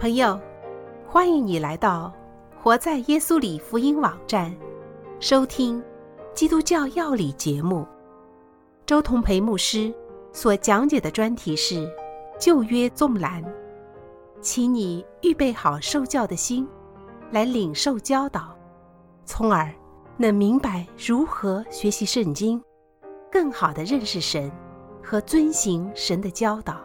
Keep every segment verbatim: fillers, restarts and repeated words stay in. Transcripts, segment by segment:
朋友，欢迎你来到活在耶稣里福音网站，收听基督教要理节目。周同培牧师所讲解的专题是旧约纵览，请你预备好受教的心，来领受教导，从而能明白如何学习圣经，更好地认识神和遵行神的教导。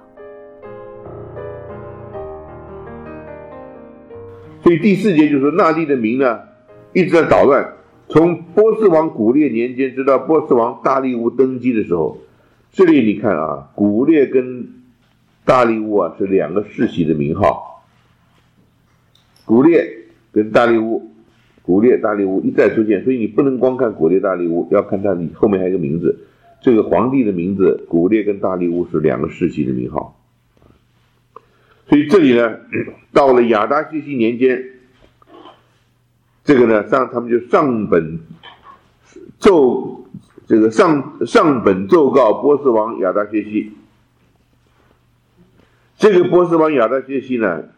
所以第四节就是说，那地的民呢一直在捣乱，从波斯王古列年间直到波斯王大利乌登基的时候。这里你看啊，古列跟大利乌啊是两个世袭的名号，古列跟大利乌，古列大利乌一再出现，所以你不能光看古列大利乌，要看它后面还有一个名字，这个皇帝的名字古列跟大利乌是两个世袭的名号。所以这里呢，到了亚达薛西年间，这个呢上他们就上本奏这个上上本奏告波斯王亚达薛西。这个波斯王亚达薛西呢，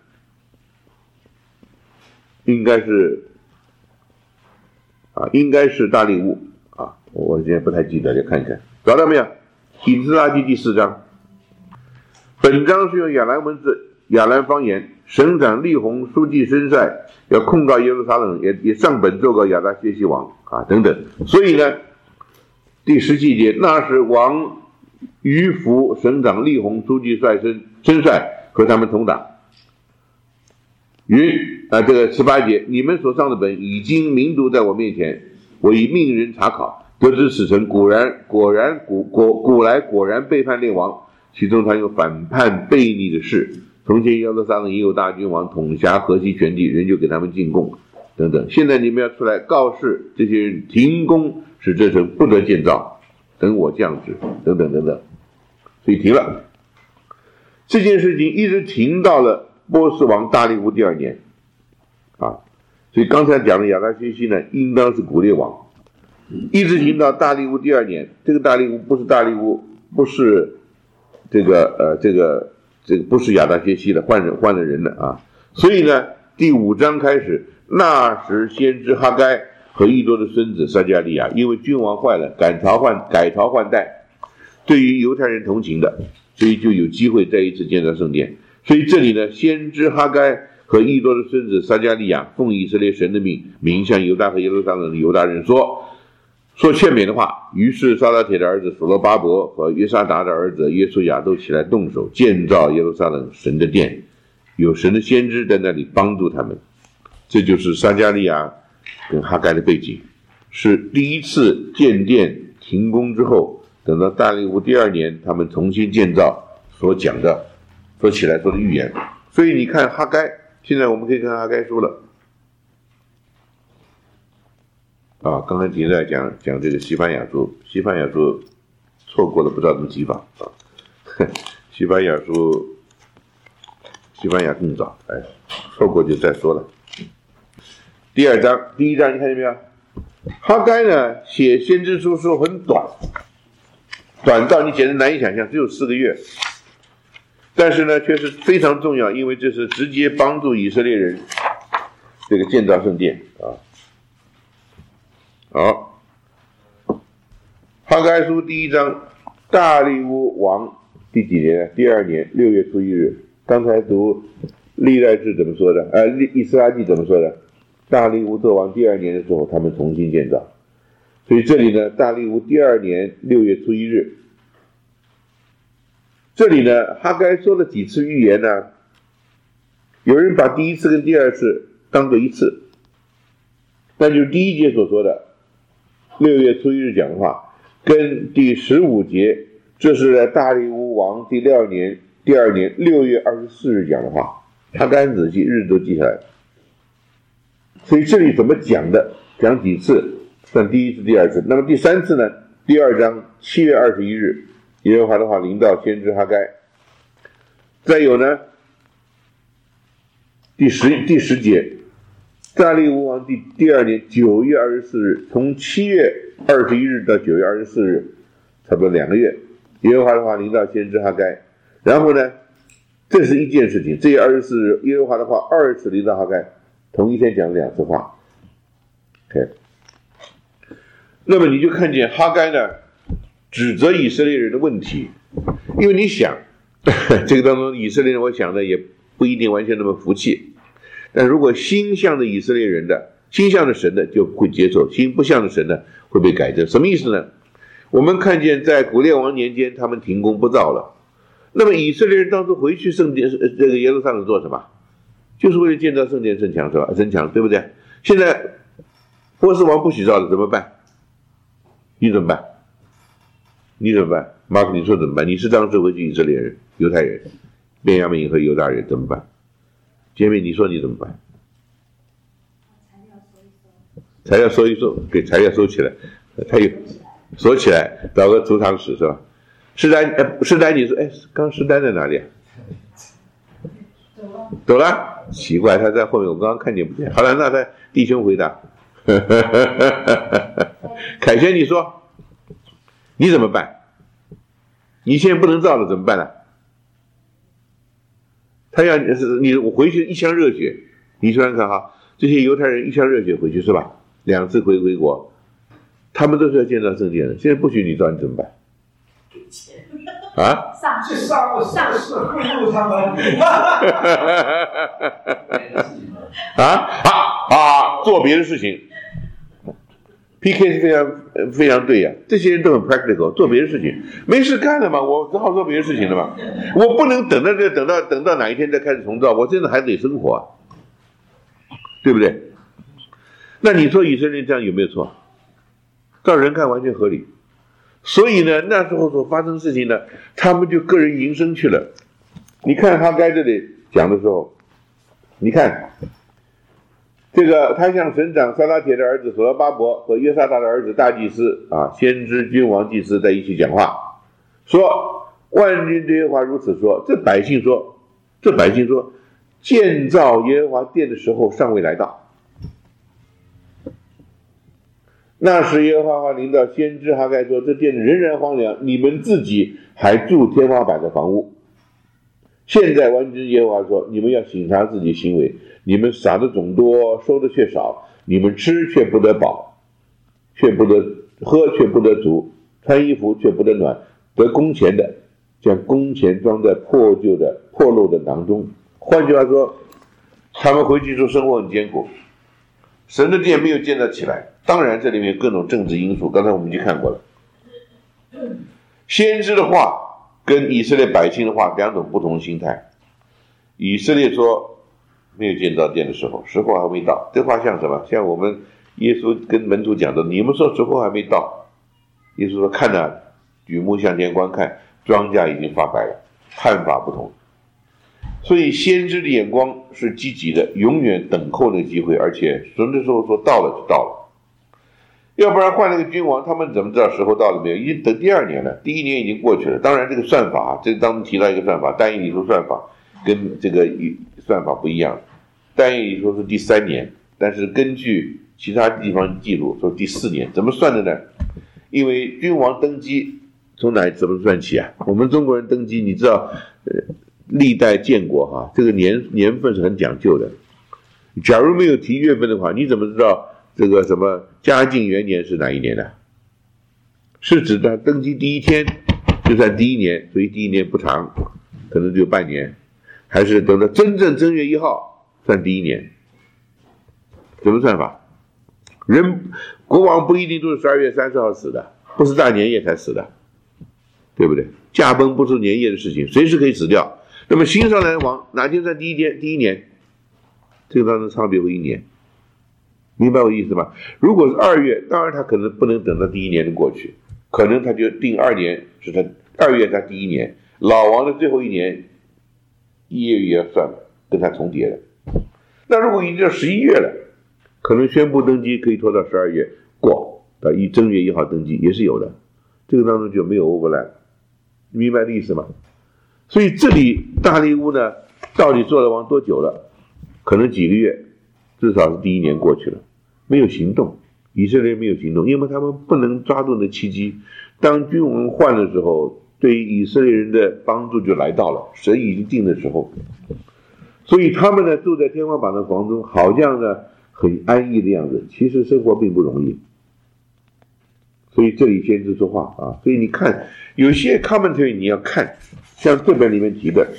应该是啊，应该是大利乌啊，我现在不太记得，要看一看，找到没有？以斯拉记第四章，本章是用亚兰文字。亚兰方言，省长利宏书记申帅要控告耶路撒冷，也也上本奏告亚达薛西王啊等等。所以呢，第十七节，那时王于福省长利宏书记帅申申帅和他们同党。云啊，这个十八节，你们所上的本已经明读在我面前，我已命人查考，得知此城果然果然古果古来果然背叛列王，其中他有反叛悖逆的事。从前耶路撒冷也有大君王统辖河西全地，人就给他们进贡等等。现在你们要出来告示这些人停工，使这城不得建造，等我降旨等等等等。所以停了，这件事情一直停到了波斯王大利乌第二年啊。所以刚才讲的亚达薛西呢，应当是古列王，一直停到大利乌第二年。这个大利乌不是大利乌，不是这个呃这个。这个不是亚达薛西的，换人换了人了啊！所以呢，第五章开始，那时先知哈该和伊多的孙子撒迦利亚，因为君王坏了，改朝换改朝换代，对于犹太人同情的，所以就有机会再一次建造圣殿。所以这里呢，先知哈该和伊多的孙子撒迦利亚奉以色列神的命，明向犹大和耶路撒冷的犹大人说。说劝勉的话，于是撒拉铁的儿子所罗巴伯和约沙达的儿子约书亚都起来动手建造耶路撒冷神的殿，有神的先知在那里帮助他们。这就是撒迦利亚跟哈该的背景，是第一次建殿停工之后，等到大利乌第二年他们重新建造所讲的所起来说的预言。所以你看哈该，现在我们可以看哈该书了啊，刚才提在讲讲这个西番雅书，西番雅书错过了不知道怎么提法啊。西番雅书，西番雅更早，哎，错过就再说了。第二章，第一章你看见没有？哈该呢写先知书时候很短，短到你简直难以想象，只有四个月，但是呢却是非常重要，因为这是直接帮助以色列人这个建造圣殿啊。好，哈该书第一章，大利乌王第几年？第二年六月初一日。刚才读历代志怎么说的？呃，以斯拉记怎么说的？大利乌做王第二年的时候，他们重新建造。所以这里呢，大利乌第二年六月初一日。这里呢，哈该说了几次预言呢？有人把第一次跟第二次当做一次，那就是第一节所说的。六月初一日讲的话，跟第十五节，这是在大利乌王第六年第二年六月二十四日讲的话，他干仔细日子都记下来。所以这里怎么讲的，讲几次，算第一次、第二次。那么第三次呢？第二章七月二十一日，耶和华的话临到先知哈该。再有呢，第十第十节。大利乌王第第二年九月二十四日，从七月二十一日到九月二十四日，差不多两个月。耶和华的话临到先知哈该。然后呢， 这是一件事情。这二十四日，耶和华的话二次临到哈该，同一天讲了两次话。OK， 那么你就看见哈该呢，指责以色列人的问题，因为你想，这个当中以色列人，我想的也不一定完全那么服气。但如果心向的以色列人的，心向的神的就会接受，心不向的神的会被改正。什么意思呢？我们看见在古列王年间，他们停工不造了。那么以色列人当初回去圣殿，这个耶路撒冷做什么？就是为了建造圣殿城墙，是吧？城墙，对不对？现在波斯王不许造了，怎么办？你怎么办？你怎么办？马可，你说怎么办？你是当时回去以色列人、犹太人、便雅悯和犹大人怎么办？姐妹，你说你怎么办？材料收一收，给材料收起来，他有锁起来，找个储藏室是吧？施丹，呃，施丹，你说，哎，刚施丹在哪里啊？走了，奇怪，他在后面，我刚刚看见不见。好了，那他弟兄回答，凯旋，你说，你怎么办？你现在不能造了，怎么办呢？他要你，我回去一腔热血，你说说看哈，这些犹太人一腔热血回去是吧？两次回归国，他们都是要建造圣殿的，现在不许你造，你怎么办？啊？ 上去上上市贿赂他们。 啊啊啊！做别的事情 ，P K 是非常非常对呀、啊。这些人都很 practical， 做别的事情，没事干了嘛，我只好做别的事情了嘛。我不能等到这等到等到哪一天再开始重造，我真的还得生活、啊，对不对？那你说以色列这样有没有错？照人看完全合理。所以呢，那时候所发生事情呢，他们就个人营生去了。你看哈该这里讲的时候，你看这个他向省长撒拉铁的儿子所罗巴伯和约萨达的儿子大祭司啊，先知君王祭司在一起讲话，说万军之耶和华如此说，这百姓说，这百姓说，建造耶和华殿的时候尚未来到。那时耶和华临到先知哈该说，这殿仍然荒凉，你们自己还住天花板的房屋。现在万军耶和华说，你们要省察自己行为，你们撒的种多，收的却少，你们吃却不得饱，却不得喝却不得足，穿衣服却不得暖，得工钱的将工钱装在破旧的破漏的囊中。换句话说，他们回去之后生活很艰苦，神的殿没有建造起来。当然这里面有各种政治因素，刚才我们已经看过了。先知的话跟以色列百姓的话两种不同的心态。以色列说没有建造殿的时候，时候还没到，这话像什么？像我们耶稣跟门徒讲的，你们说时候还没到，耶稣说看哪，举目向前观看，庄稼已经发白了，看法不同。所以先知的眼光是积极的，永远等候那个机会，而且什么时候说到了就到了。要不然换了个君王，他们怎么知道时候到了没有？已经等第二年了，第一年已经过去了。当然这个算法，这当中提到一个算法，但以理说算法跟这个算法不一样。但以理说是第三年，但是根据其他地方记录说第四年。怎么算的呢？因为君王登基从哪怎么算起啊？我们中国人登基，你知道，呃，历代建国哈，这个年年份是很讲究的。假如没有提月份的话，你怎么知道这个什么嘉靖元年是哪一年呢？是指他登基第一天就算第一年，所以第一年不长，可能只有半年，还是等到真正正月一号算第一年？怎么算法？人国王不一定都是十二月三十号死的，不是大年夜才死的，对不对？驾崩不是年夜的事情，随时可以死掉。那么新上来的王哪天算第一天？第一年，这个当中差别为一年。明白我意思吧？如果是二月，当然他可能不能等到第一年的过去，可能他就定二年是他二月他第一年，老王的最后一年一月也要算跟他重叠的。那如果已经到十一月了，可能宣布登基可以拖到十二月过，到一正月一号登基也是有的，这个当中就没有 overlap， 明白的意思吗？所以这里大利乌呢，到底做了王多久了？可能几个月，至少是第一年过去了。没有行动，以色列没有行动，因为他们不能抓住那契机。当君王换的时候， 对于以色列人的帮助就来到了，神已经定的时候。所以他们呢住在天花板的房中，好像呢很安逸的样子，其实生活并不容易。所以这里先知说话啊，所以你看有些 commentary 你要看，像这本里面提的，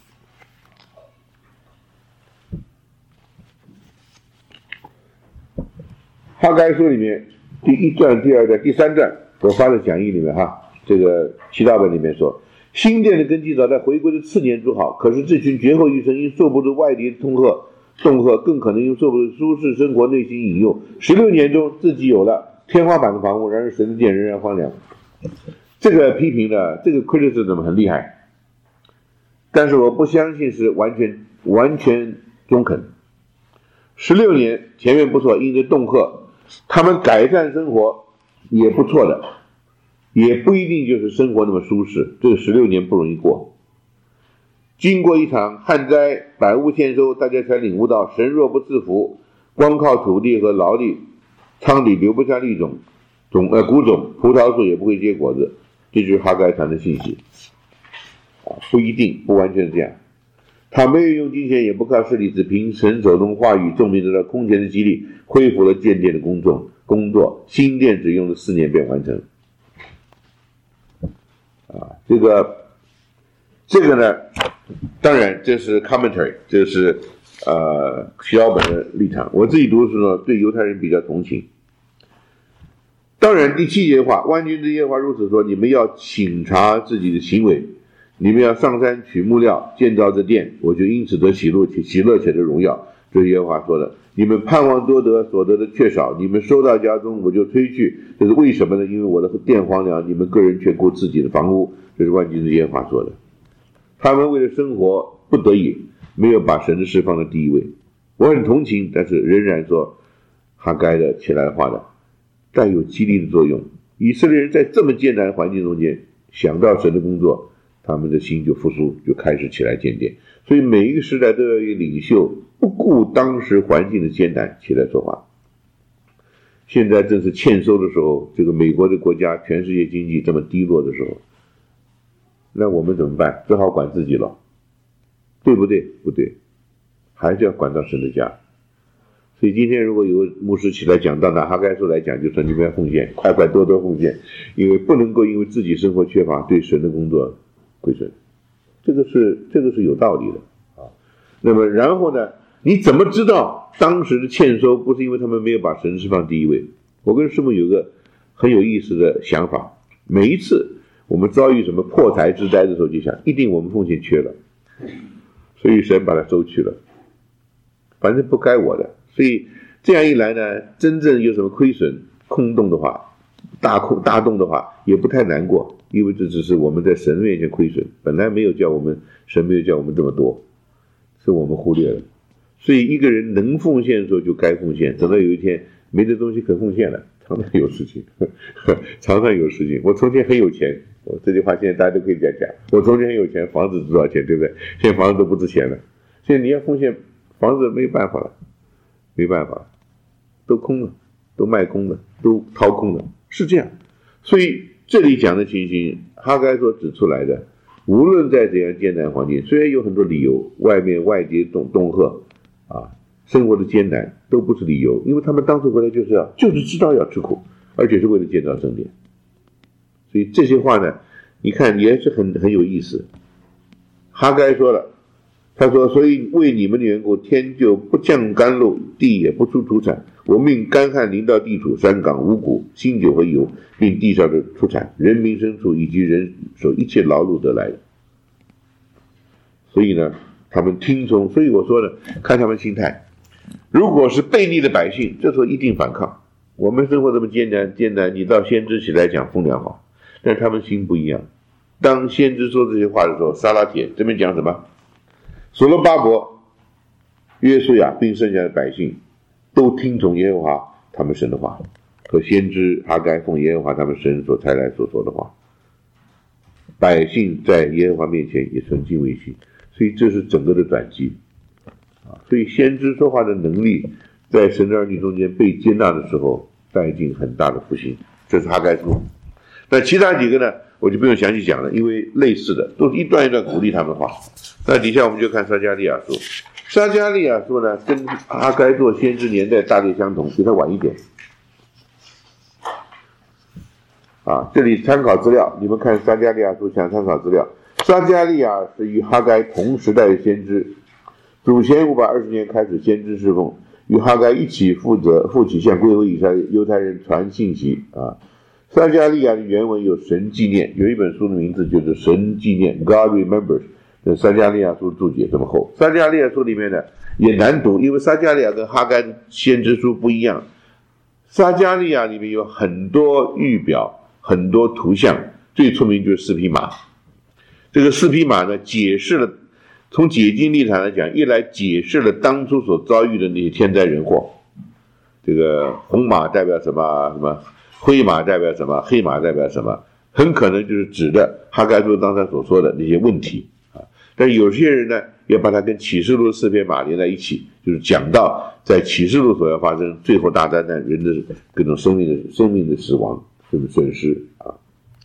哈该书里面第一段、第二段、第三段，我发的讲义里面哈，这个其他本里面说，新殿的根基早在回归的次年筑好，可是这群绝后余生因受不住外敌通吓、恫吓，更可能因受不住舒适生活内心引诱，十六年中自己有了天花板的房屋，然而神的殿仍然荒凉。这个批评呢，这个 criticism 很厉害，但是我不相信是完全完全中肯。十六年前面不错，因着恫吓，他们改善生活也不错的，也不一定就是生活那么舒适，这个十六年不容易过。经过一场旱灾，百物欠收，大家才领悟到，神若不赐福，光靠土地和劳力，仓里留不下粒种，种呃谷种，葡萄树也不会结果子。这就是哈该传的信息啊，不一定，不完全是这样。他没有用金钱，也不靠势力，只凭神手中话语，众民得到空前的激励，恢复了建殿的工作。工作新殿只用了四年便完成。啊，这个这个呢，当然这是 commentary， 这是呃徐老本的立场。我自己读的时候呢，对犹太人比较同情。当然第七节话，万军之耶和华如此说，你们要省察自己的行为，你们要上山取木料建造这殿，我就因此得喜乐且喜乐且得荣耀。这是耶和华说的。你们盼望多得，所得的却少，你们收到家中，我就推去。这是为什么呢？因为我的殿荒凉，你们个人却顾自己的房屋。这是万军之耶和华说的。他们为了生活不得已，没有把神的事放在第一位。我很同情，但是仍然说哈该的起来的话的带有激励的作用。以色列人在这么艰难的环境中间想到神的工作，他们的心就复苏，就开始起来建殿。所以每一个时代都要有领袖不顾当时环境的艰难起来说话。现在正是欠收的时候，这个美国的国家全世界经济这么低落的时候，那我们怎么办？只好管自己了，对不对？不对，还是要管到神的家。所以今天如果有牧师起来讲到拿哈该书来讲，就说你们要奉献，快快多多奉献，因为不能够因为自己生活缺乏对神的工作亏损，这个是这个是有道理的啊。那么然后呢，你怎么知道当时的欠收不是因为他们没有把神事放第一位？我跟师母有个很有意思的想法，每一次我们遭遇什么破财之灾的时候，就想一定我们奉献缺了，所以神把它收去了，反正不该我的。所以这样一来呢，真正有什么亏损空洞的话，大空大洞的话也不太难过，因为这只是我们在神面前亏损，本来没有叫我们，神没有叫我们这么多，是我们忽略了。所以一个人能奉献的时候就该奉献，等到有一天没这东西可奉献了，常常有事情常常有事情。我从前很有钱，我这句话现在大家都可以这样讲，我从前很有钱，房子值多少钱，对不对？现在房子都不值钱了，现在你要奉献，房子没办法了，没办法，都空了，都卖空了，都掏空了，是这样。所以这里讲的情形，哈该所指出来的，无论在怎样艰难环境，虽然有很多理由，外面外敌恫恫吓啊，生活的艰难都不是理由，因为他们当初回来就是要就是知道要吃苦，而且是为了建造圣殿。所以这些话呢，你看也是很很有意思。哈该说了，他说，所以为你们的缘故，天就不降甘露，地也不出土产，我命干旱临到地土，山岗五谷，新酒和油，并地上的出产，人民牲畜以及人手一切劳碌得来的。所以呢，他们听从，所以我说呢，看他们心态。如果是悖逆的百姓，这时候一定反抗。我们生活这么艰难艰难，你到先知起来讲风凉话，但他们心不一样。当先知说这些话的时候，撒拉铁这边讲什么？所罗巴伯、约书亚并剩下的百姓都听从耶和华他们神的话，和先知哈该奉耶和华他们神所差来所说的话。百姓在耶和华面前也存敬畏心，所以这是整个的转机啊。所以先知说话的能力，在神的儿女中间被接纳的时候，带进很大的复兴。这是哈该书。那其他几个呢？ 我就不用详细讲了，因为类似的都是一段一段鼓励他们的话。那底下我们就看撒迦利亚书，撒迦利亚书呢跟哈该做先知年代大略相同，比他晚一点。啊，这里参考资料，你们看撒迦利亚书想参考资料。撒迦利亚是与哈该同时代的先知，主前五百二十年开始先知侍奉，与哈该一起负责负起向归回以色列犹太人传信息啊。撒迦利亚的原文有神纪念，有一本书的名字就是神纪念 God Remembers， 这撒迦利亚书注解这么厚。撒迦利亚书里面呢也难读，因为撒迦利亚跟哈该先知书不一样。撒迦利亚里面有很多预表，很多图像，最出名就是四匹马。这个四匹马呢，解释了从解经立场来讲，一来解释了当初所遭遇的那些天灾人祸。这个红马代表什么？什么灰马代表什么？黑马代表什么？很可能就是指的哈该书当才所说的那些问题啊。但有些人呢，也把它跟启示录四匹马连在一起，就是讲到在启示录所要发生最后大灾难，人的各种生命的生命的死亡，这种损失啊。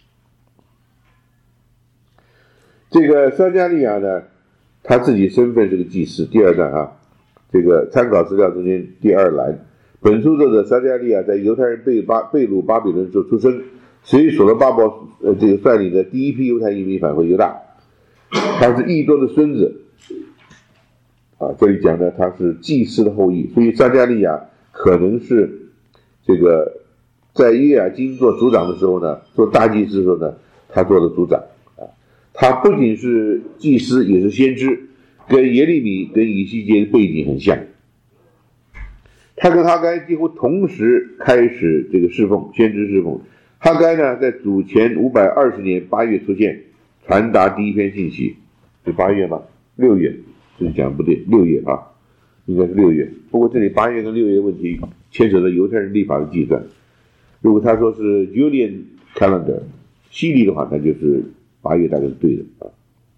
这个撒迦利亚呢，他自己身份是个祭司。第二段啊，这个参考资料中间第二栏，本书作者撒迦利亚在犹太人被巴被掳巴比伦时候出生，随所罗巴伯呃这个率领的第一批犹太移民返回犹大，他是异多的孙子啊。这里讲的他是祭司的后裔，所以撒迦利亚可能是这个在约雅金做族长的时候呢，做大祭司的时候呢，他做的族长。他不仅是祭司，也是先知，跟耶利米跟以西结的背景很像。他跟哈该几乎同时开始这个侍奉，先知侍奉。哈该呢，在主前五百二十年八月出现，传达第一篇信息，是八月吗？六月，这里讲不对，六月啊，应该是六月。不过这里八月跟六月的问题牵扯到犹太人历法的计算。如果他说是 Julian calendar 西历的话，那就是八月大概是对的啊。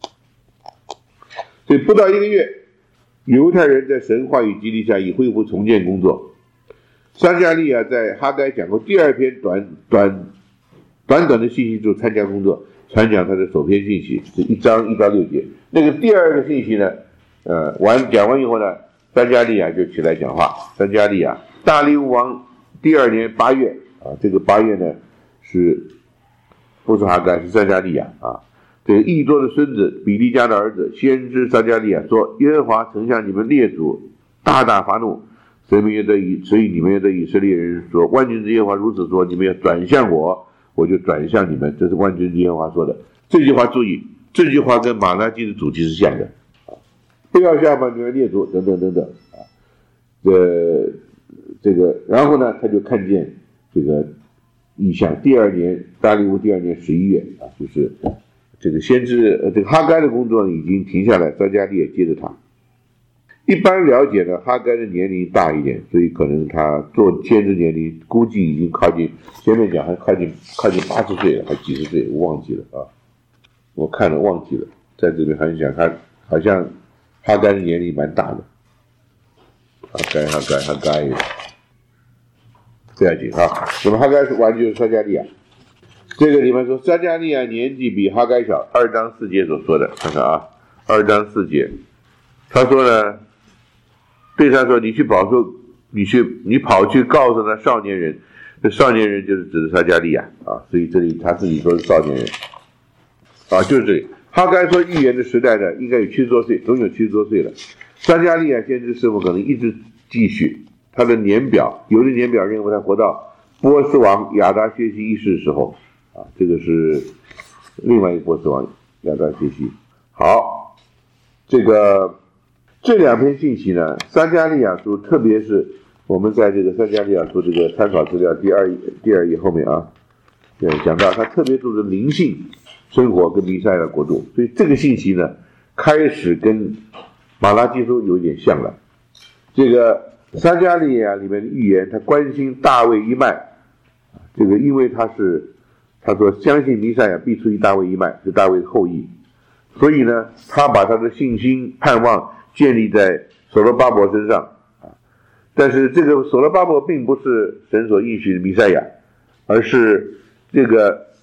所以不到一个月，犹太人在神话语激励下已恢复重建工作。撒迦利亚在哈该讲过第二篇短短短短的信息之后参加工作，传讲他的首篇信息，是一章一到六节。那个第二个信息呢，呃，完讲完以后呢，撒迦利亚就起来讲话。撒迦利亚，大利乌王第二年八月啊，这个八月呢是不是哈该，是撒迦利亚啊。这个益多的孙子比利家的儿子先知撒迦利亚说：耶和华曾向你们列祖大大发怒，所以你们要对以所以你们要对以色列人说，万军之耶和华如此说，你们要转向我，我就转向你们。这是万军之耶和华说的。这句话注意，这句话跟马拉基的主题是像的啊，不要下把你们列祖等等等等啊。呃，这个然后呢，他就看见这个异象。第二年大利乌第二年十一月啊，就是这个先知呃这个哈该的工作呢已经停下来，撒迦利亚接着他。一般了解呢，哈该的年龄大一点，所以可能他做先知年龄估计已经靠近，前面讲还靠近靠近八十岁了，还几十岁，我忘记了啊，我看了忘记了，在这边还讲他好像哈该的年龄蛮大的，哈该哈该哈该，这样讲啊。那么哈该完就是撒迦利亚。这个里面说撒迦利亚年纪比哈该小，二章四节所说的，看看啊，二章四节，他说呢，对他说，你去跑出，你去，你跑去告诉那少年人，这少年人就是指的撒迦利亚啊，所以这里他自己说是少年人啊，就是这里。哈该说预言的时代呢，应该有七十多岁，总有七十多岁了。撒迦利亚先知师傅可能一直继续，他的年表，有的年表认为他活到波斯王亚达薛西一世的时候。啊，这个是另外一个波斯王亚达薛西。好，这个这两篇信息呢，撒迦利亚书，特别是我们在这个撒迦利亚书这个参考资料第二第二页后面啊，讲到他特别注重灵性生活跟弥赛亚国度，所以这个信息呢，开始跟马拉基书有一点像了。这个撒迦利亚里面的预言，他关心大卫一脉，这个因为他是。他说相信弥赛亚必出于大卫一脉，是大卫的后裔，所以呢他把他的信心盼望建立在所罗巴伯身上啊。但是这个所罗巴伯并不是神所应许的弥赛亚，而是这个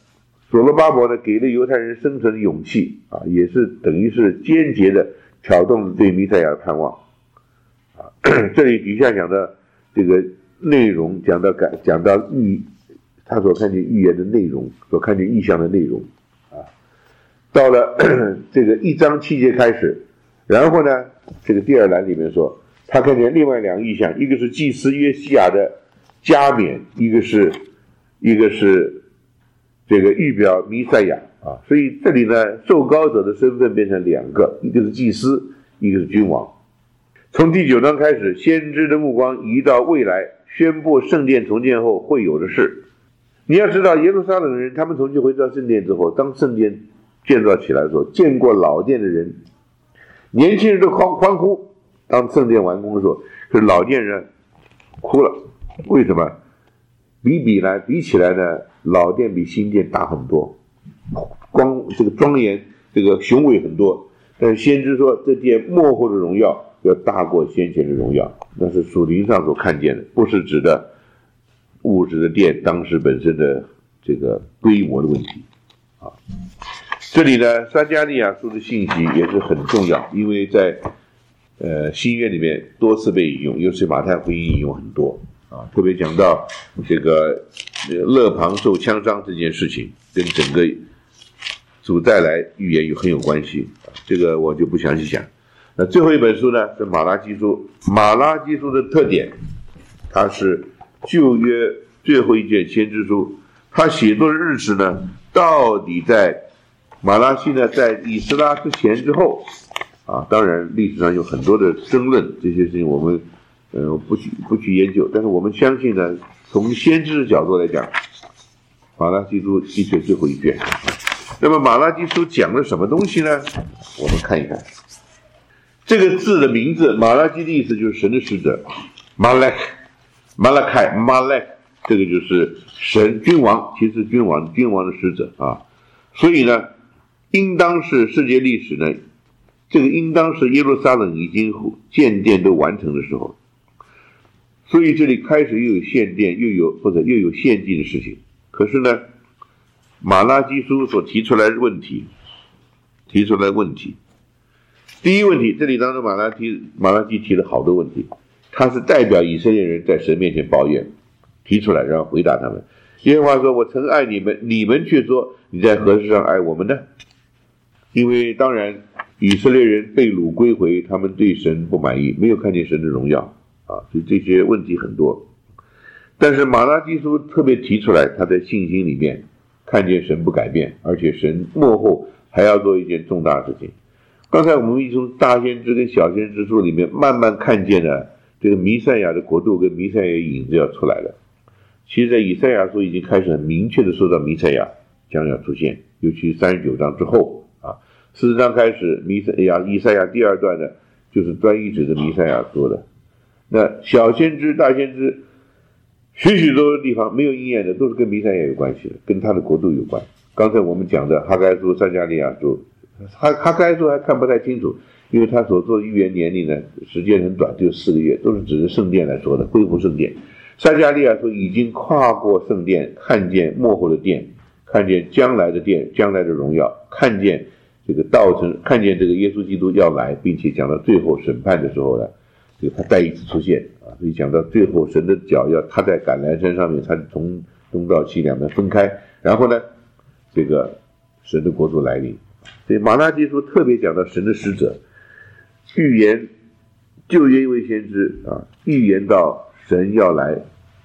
所罗巴伯呢给了犹太人生存的勇气啊，也是等于是间接的挑动了对弥赛亚的盼望啊。这里底下讲的这个内容，讲到感讲到预他所看见预言的内容，所看见异象的内容啊。到了这个一章七节开始，然后呢，这个第二栏里面说，他看见另外两个异象，一个是祭司约西亚的加冕，一个是一个是这个预表弥赛亚啊。所以这里呢，受膏者的身份变成两个，一个是祭司，一个是君王。从第九章开始，先知的目光移到未来，宣布圣殿重建后会有的事。你要知道，耶路撒冷人他们重新回到圣殿之后，当圣殿建造起来的时候，见过老殿的人，年轻人都欢欢呼。当圣殿完工的时候，可是老殿人哭了。为什么？比比来比起来呢，老殿比新殿大很多，光这个庄严，这个雄伟很多。但是先知说，这殿末后的荣耀要大过先前的荣耀，那是属灵上所看见的，不是指的物质的殿当时本身的这个规模的问题啊。这里呢，撒迦利亚书的信息也是很重要，因为在呃新约里面多次被引用，尤其马太福音引用很多啊，特别讲到这个勒庞受枪伤这件事情，跟整个主再来预言有很有关系，这个我就不详细讲。那最后一本书呢是马拉基书，马拉基书的特点，它是旧约最后一卷先知书，它写作的日子呢，到底在马拉西呢，在以斯拉之前之后啊，当然历史上有很多的争论，这些事情我们呃不去不去研究，但是我们相信呢，从先知的角度来讲，马拉基书的确最后一卷。那么马拉基书讲了什么东西呢？我们看一看。这个字的名字，马拉基的意思就是神的使者，马拉马拉开马拉，这个就是神君王，其实君王君王的使者啊。所以呢，应当是世界历史呢，这个应当是耶路撒冷已经建殿都完成的时候，所以这里开始又有献殿，又有或者又有献祭的事情。可是呢，马拉基书所提出来的问题，提出来的问题，第一问题，这里当中马拉基马拉基提了好多问题，他是代表以色列人在神面前抱怨，提出来然后回答他们。耶和华说，我曾爱你们，你们却说你在何事上爱我们呢？因为当然以色列人被掳归回，他们对神不满意，没有看见神的荣耀啊，所以这些问题很多。但是马拉基书特别提出来，他在信心里面看见神不改变，而且神末后还要做一件重大的事情。刚才我们一从大先知跟小先知书里面慢慢看见了这个弥赛亚的国度跟弥赛亚的影子要出来了。其实在以赛亚书已经开始很明确的说到弥赛亚将要出现，尤其三十九章之后啊，四十章开始弥赛亚以赛亚第二段呢，就是专一指的弥赛亚说的。那小先知大先知许许多多地方没有应验的，都是跟弥赛亚有关系的，跟他的国度有关。刚才我们讲的哈该书撒迦利亚书，哈哈该书还看不太清楚，因为他所做的预言年龄呢时间很短，只有四个月，都是指着圣殿来说的，恢复圣殿。撒迦利亚说已经跨过圣殿，看见末后的殿，看见将来的殿，将来的荣耀，看见这个道成，看见这个耶稣基督要来，并且讲到最后审判的时候呢，这个他再一次出现啊，所以讲到最后神的脚要踏在橄榄山上面，他从东到西两边分开，然后呢，这个神的国度来临。所以马拉基书特别讲到神的使者，预言旧约一位先知啊，预言到神要来，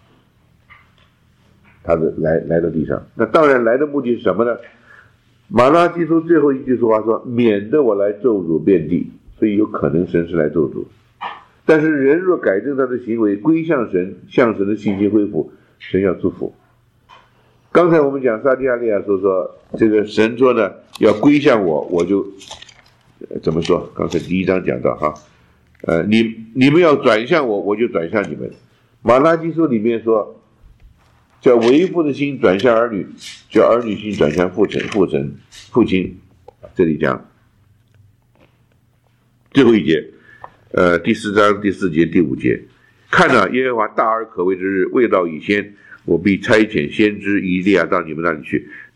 他的来来到地上。那当然来的目的是什么呢？马拉基书最后一句说话说，免得我来咒诅遍地，所以有可能神是来咒诅。但是人若改正他的行为，归向神，向神的信心恢复，神要祝福。刚才我们讲撒迦利亚说说这个神说呢，要归向我，我就、呃、怎么说？刚才第一章讲到哈，呃，你你们要转向我，我就转向你们。马拉基书里面说，叫为父的心转向儿女，叫儿女心转向父神，父神父亲。这里讲最后一节，呃，第四章第四节第五节，看啊，耶和华大而可畏之日未到以先，我必差遣先知以利亚到你们那里去，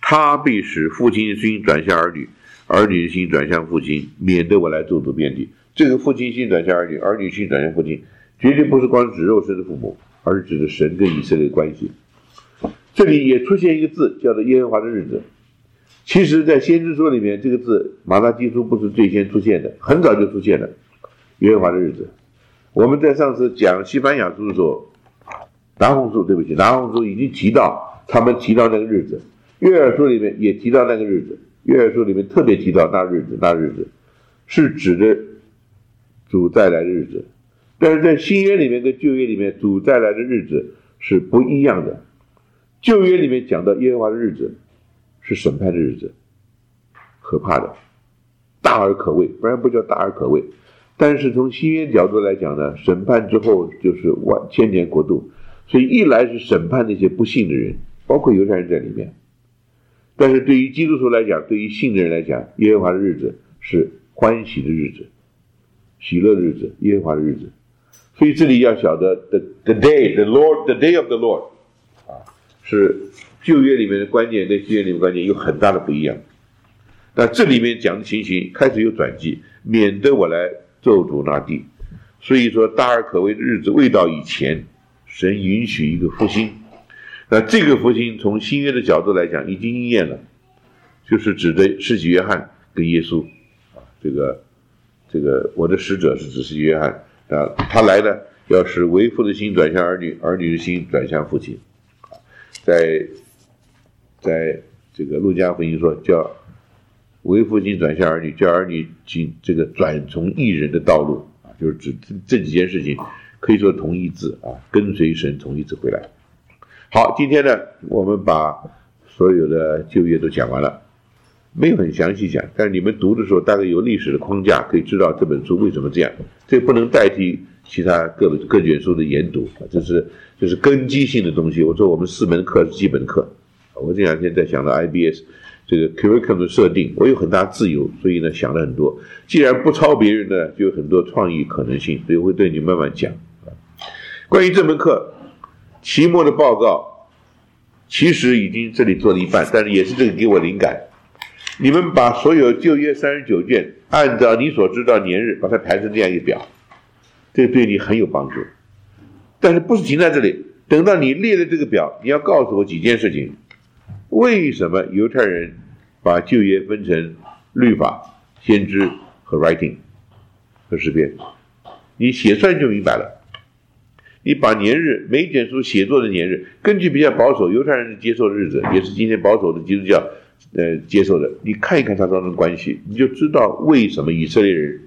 他必使父亲的心转向儿女，儿女的心转向父亲，免得我来咒诅遍地。这个父亲心转向儿女，儿女心转向父亲，绝对不是光指肉身的父母，而是指的神跟以色列的关系。这里也出现一个字，叫做耶和华的日子。其实在先知书里面，这个字马拉基书不是最先出现的，很早就出现了耶和华的日子。我们在上次讲西班牙书的时候，拿红书对不起拿红书已经提到，他们提到那个日子，约珥书里面也提到那个日子，约珥书里面特别提到那日子，那日子是指的主再来的日子。但是在新约里面跟旧约里面，主再来的日子是不一样的。旧约里面讲到耶和华的日子是审判的日子，可怕的，大而可畏，不然不叫大而可畏。但是从新约角度来讲呢，审判之后就是万千年国度，所以一来是审判那些不信的人，包括犹太人在里面。但是对于基督徒来讲，对于信的人来讲，耶和华的日子是欢喜的日子，喜乐的日子，耶和华的日子。所以这里要晓得 the, the day, the Lord, the day of the Lord 啊，是旧约里面的观念跟新约里面的观念有很大的不一样。那这里面讲的情形开始有转机，免得我来咒诅那地。所以说大而可畏的日子未到以前，神允许一个复兴。那这个复兴从新约的角度来讲已经应验了，就是指的施洗约翰跟耶稣啊，这个这个我的使者是指施洗约翰啊，他来呢要使为父的心转向儿女，儿女的心转向父亲。在在这个路加福音说叫为父心转向儿女，叫儿女进这个转从义人的道路啊，就是指这几件事情可以说同义字啊，跟随神同义字回来。好，今天呢我们把所有的旧约都讲完了，没有很详细讲，但是你们读的时候大概有历史的框架，可以知道这本书为什么这样。这不能代替其他各各卷书的研读，这是这是根基性的东西。我说我们四门课是基本课，我这两天在想到 I B S 这个 curriculum 的设定，我有很大自由，所以呢想了很多。既然不抄别人呢，就有很多创意可能性，所以我会对你慢慢讲。关于这门课期末的报告，其实已经这里做了一半，但是也是这个给我灵感。你们把所有旧约三十九卷按照你所知道年日把它排成这样一个表，这对你很有帮助。但是不是停在这里，等到你列了这个表，你要告诉我几件事情。为什么犹太人把旧约分成律法、先知和 writing 和诗篇？你写出来就明白了。你把年日每一卷书写作的年日，根据比较保守犹太人接受的日子，也是今天保守的基督教呃接受的，你看一看它当中的关系，你就知道为什么以色列人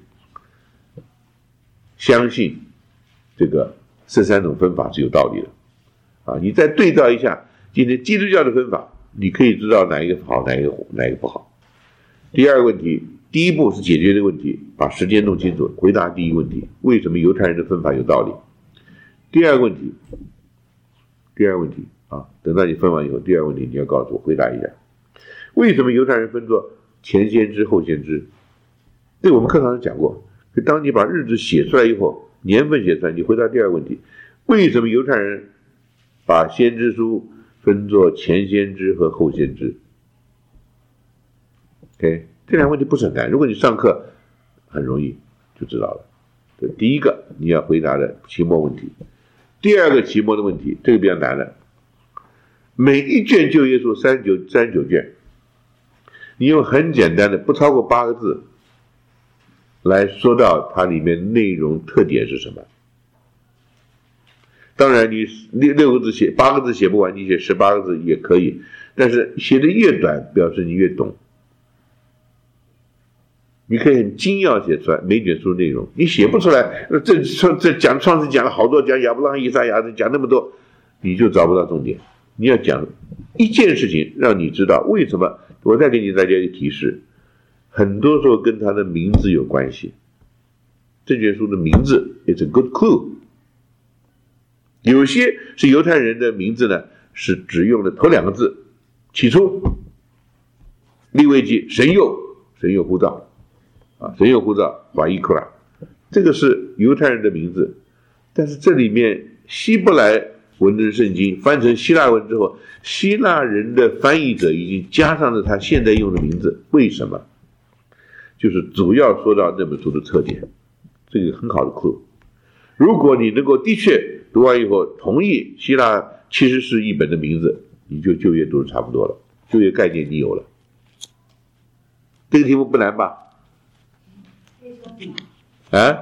相信这个这三种分法是有道理的啊！你再对照一下今天基督教的分法，你可以知道哪一个好，哪一个哪一个不好。第二个问题，第一步是解决这个问题，把时间弄清楚，回答第一个问题，为什么犹太人的分法有道理？第二个问题，第二个问题啊，等到你分完以后，第二个问题你要告诉我，回答一下，为什么犹太人分作前先知后先知？这我们课堂上讲过。当你把日子写出来以后，年份写出来，你回答第二个问题，为什么犹太人把先知书分作前先知和后先知 ？OK， 这两个问题不是很难，如果你上课很容易就知道了。这第一个你要回答的期末问题，第二个期末的问题，这个比较难了。每一卷旧约书三十九三十九卷，你用很简单的不超过八个字来说到它里面内容特点是什么。当然你六六个字写八个字写不完，你写十八个字也可以，但是写的越短表示你越懂。你可以很精要写出来每卷书内容，你写不出来，这这讲创世讲了好多，讲亚伯拉罕、以撒、雅各讲那么多，你就找不到重点。你要讲一件事情，让你知道为什么。我再给你大家一个提示，很多时候跟他的名字有关系。这卷书的名字 is a good clue。有些是犹太人的名字呢，是只用了头两个字，起初，利未记神佑，神佑呼召。啊，神有呼召，瓦伊库拉，这个是犹太人的名字，但是这里面希伯来文的圣经翻成希腊文之后，希腊人的翻译者已经加上了他现在用的名字，为什么？就是主要说到那本书的特点，这个很好的 clue。如果你能够的确读完以后同意希腊其实是一本的名字，你就就业读的差不多了，就业概念你有了。这个题目不难吧？啊？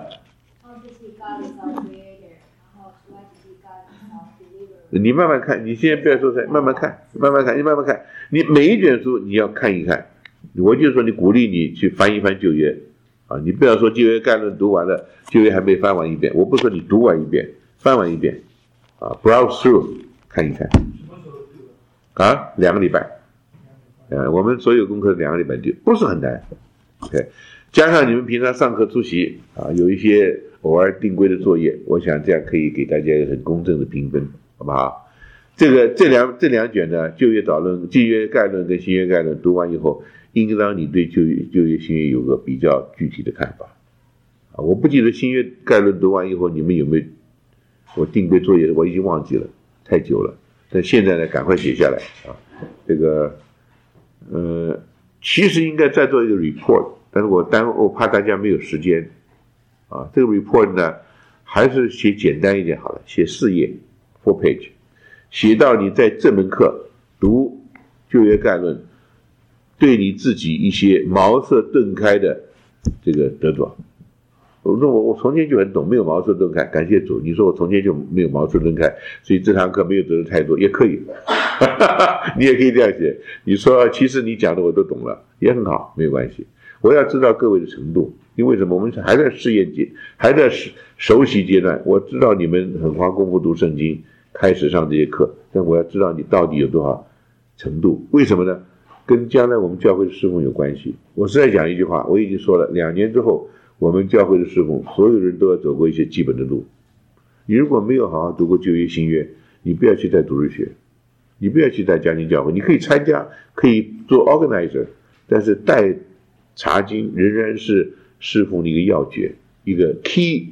你慢慢看，你现在不要说出来，慢慢看，慢慢看，你慢慢看，你每一卷书你要看一看。我就说你鼓励你去翻一翻旧约啊，你不要说旧约概论读完了，旧约还没翻完一遍。我不说你读完一遍，翻完一遍啊 ，browse through 看一看。啊，两个礼拜，呃，我们所有功课两个礼拜就不是很难。OK， 加上你们平常上课出席啊，有一些偶尔定规的作业，我想这样可以给大家一个很公正的评分，好不好？这个这两这两卷呢，旧约导论、旧约概论跟新约概论读完以后，应当你对旧约、旧约、新约有个比较具体的看法。啊，我不记得新约概论读完以后你们有没有我定规作业，我已经忘记了，太久了。但现在呢，赶快写下来啊！这个，呃，其实应该再做一个 report， 但是我单我怕大家没有时间啊。这个 report 呢，还是写简单一点好了，写四页 ，four page， 写到你在这门课读旧约概论，对你自己一些茅塞顿开的这个得着。我说我我从前就很懂，没有茅塞顿开，感谢主。你说我从前就没有茅塞顿开，所以这堂课没有得到太多，也可以，你也可以这样写。你说其实你讲的我都懂了，也很好，没有关系。我要知道各位的程度，因为什么？我们还在试验阶，还在熟悉阶段。我知道你们很花功夫读圣经，开始上这些课，但我要知道你到底有多少程度。为什么呢？跟将来我们教会的侍奉有关系。我是在讲一句话，我已经说了，两年之后。我们教会的侍奉，所有人都要走过一些基本的路。你如果没有好好读过旧约新约，你不要去带主日学，你不要去带家庭教会，你可以参加，可以做 organizer， 但是带查经仍然是侍奉的一个要诀，一个 key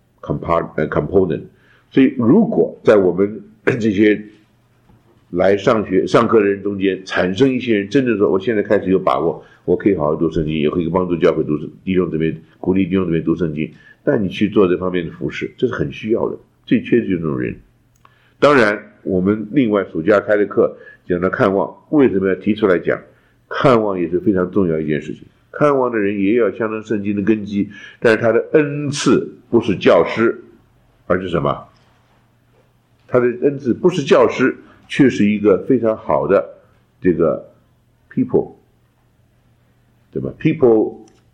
component。所以，如果在我们这些来上学上课的人中间产生一些人真的说，我现在开始有把握，我可以好好读圣经，也可以帮助教会读弟兄姊妹，鼓励弟兄姊妹读圣经，但你去做这方面的服事，这是很需要的，最缺的就是这种人。当然我们另外暑假开的课讲到看望，为什么要提出来讲？看望也是非常重要一件事情，看望的人也要相当圣经的根基，但是他的恩赐不是教师，而是什么？他的恩赐不是教师，却是一个非常好的这个 people， 对吧 ？people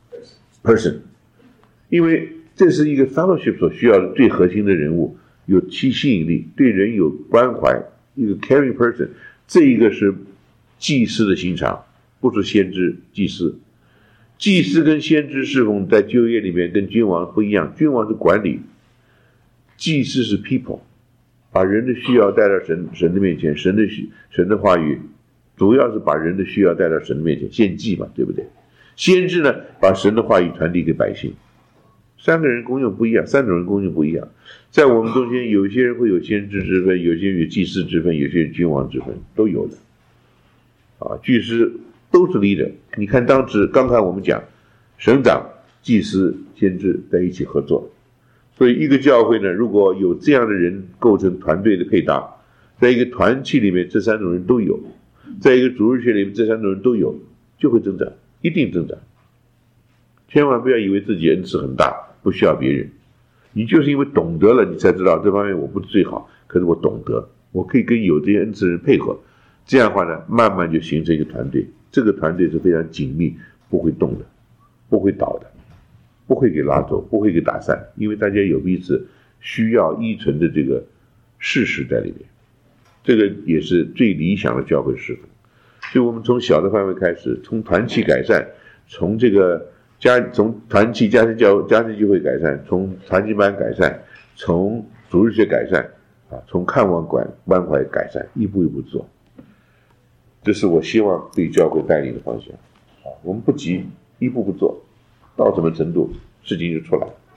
person， 因为这是一个 fellowship 所需要的最核心的人物，有其吸引力，对人有关怀，一个 caring person， 这一个是祭司的心肠，不是先知，祭司。祭司跟先知侍奉在旧约里面跟君王不一样，君王是管理，祭司是 people。把人的需要带到神神的面前，神的神的话语，主要是把人的需要带到神的面前，献祭嘛，对不对？先知呢，把神的话语传递给百姓。三个人功用不一样，三种人功用不一样。在我们中间，有些人会有先知之分，有些人有祭司之分，有些人君王之分，都有的。啊，祭司都是 leader。你看当时刚才我们讲，省长、祭司、先知在一起合作。所以一个教会呢，如果有这样的人构成团队的配搭，在一个团契里面这三种人都有，在一个主日学里面这三种人都有，就会增长，一定增长。千万不要以为自己恩赐很大，不需要别人，你就是因为懂得了，你才知道这方面我不是最好，可是我懂得，我可以跟有这些恩赐的人配合，这样的话呢，慢慢就形成一个团队，这个团队是非常紧密，不会动的，不会倒的，不会给拉走，不会给打散，因为大家有彼此需要依存的这个事实在里面，这个也是最理想的教会侍奉。所以我们从小的范围开始，从团契改善，从这个家从团契家庭教家庭聚会改善，从团契班改善，从主日学改善啊，从看望管关怀改善，一步一步做。这是我希望对教会带领的方向啊，我们不急，一步步做。到什么程度，事情就出来。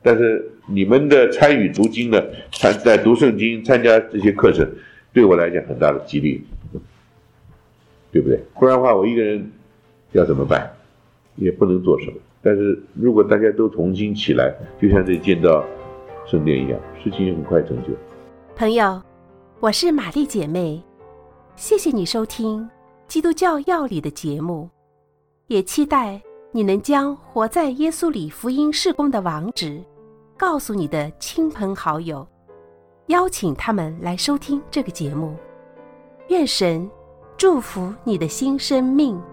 但是你们的参与读经呢，参在读圣经、参加这些课程，对我来讲很大的激励，对不对？不然的话，我一个人要怎么办？也不能做什么。但是如果大家都同心起来，就像这建造圣殿一样，事情很快成就。 朋友，我是玛丽姐妹，谢谢你收听基督教要理的节目，也期待你能将活在耶稣里福音事工的网址告诉你的亲朋好友，邀请他们来收听这个节目。愿神祝福你的新生命。